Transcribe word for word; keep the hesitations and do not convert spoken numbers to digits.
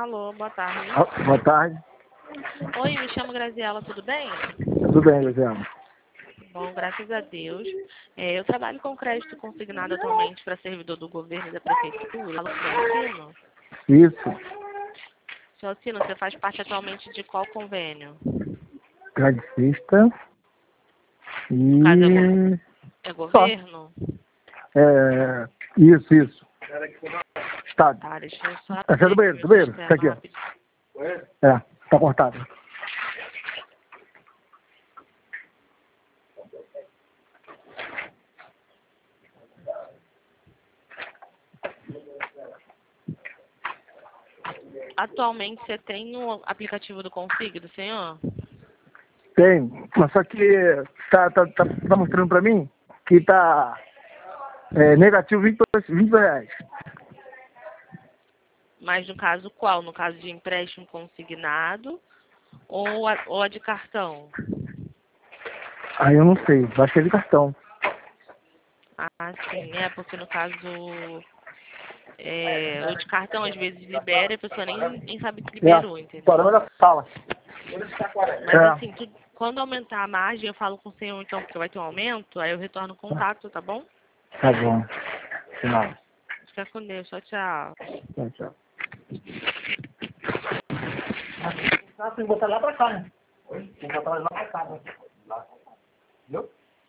Alô, boa tarde. Ah, boa tarde. Oi, me chamo Graziela, tudo bem? Tudo bem, Graziela? Bom, graças a Deus. É, eu trabalho com crédito consignado atualmente para servidor do governo e da prefeitura. Falo com o Alcino. Isso. Seu Alcino, você faz parte atualmente de qual convênio? Gradicista. E... No caso, é, go é governo? É... Isso, isso. Estado. Tá, deixa eu só Essa é do abrir banheiro, aqui do meu banheiro. Essa sistema aqui, ó. rapidinho. É, tá cortado. Atualmente você tem o aplicativo do Config do senhor? Tem, mas só que tá, tá, tá, tá mostrando pra mim que tá é, negativo vinte e dois, vinte e dois reais. Mas no caso qual? No caso de empréstimo consignado ou a, ou a de cartão? Aí eu não sei, acho que é de cartão. Ah, sim, é porque no caso é, o de cartão às vezes libera e a pessoa nem, nem sabe que liberou, É, entendeu? parou na sala. Mas É, assim, tu, quando aumentar a margem, eu falo com o senhor então, porque vai ter um aumento, aí eu retorno o contato, tá bom? tá bom. Tchau. Fica com Deus, tchau, tchau. Tchau, tchau. Ah, tem que botar lá pra cá, né? Tem que botar lá pra cá, né? Lá. Entendeu?